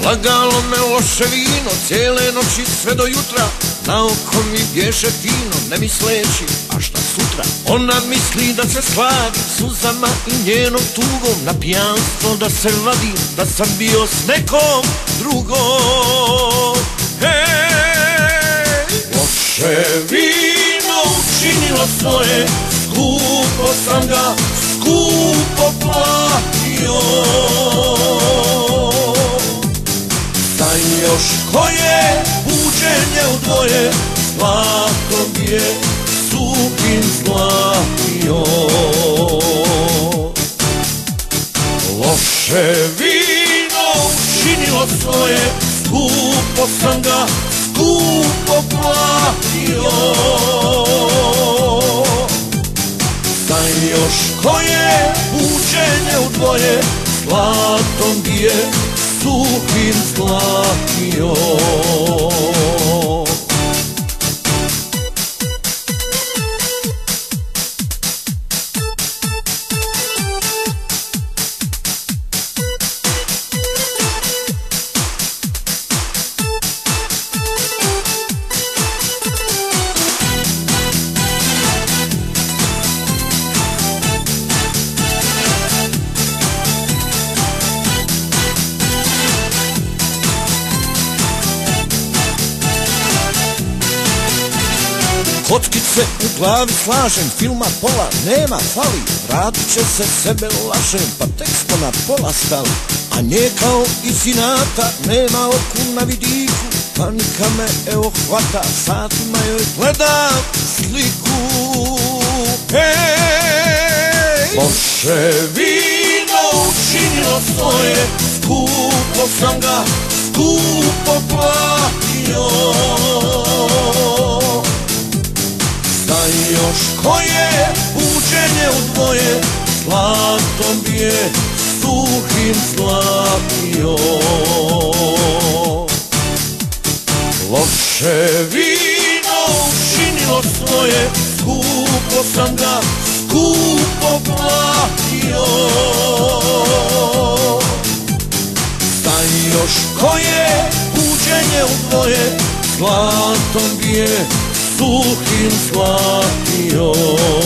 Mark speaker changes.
Speaker 1: Lagalo me loše vino, cijele noći sve do jutra. Na oko mi bježe fino, ne misleći, a šta sutra? Ona misli da se slavi suzama i njenom tugom. Na pijanstvo da se vadim, da sam bio s nekom drugom. Hej! Loše vino učinilo svoje, skupo sam ga, skupo platio. Taj još koje buđenje u dvoje, zlatom je suhin zlatio. Loše vino učinilo svoje, skupo sam ga, skupo platio. Taj još koje buđenje u dvoje, zlatom je suhin zlatio. Kockice u glavi slažem, filma pola nema, fali. Vratit će se, sebe lažem, pa tek smo na pola stali. A nje kao iz inata nema oku na vidiku. Panika me evo hvata, satima joj gledam sliku. Hej! Loše vino učinilo svoje, skupo sam ga, skupo platio. Da još koje buđenje u dvoje, zlatom je suhin zlatio. Loše vino učinilo svoje, skupo sam ga, skupo platio. Da još koje buđenje u dvoje, zlatom je suhin zlatio.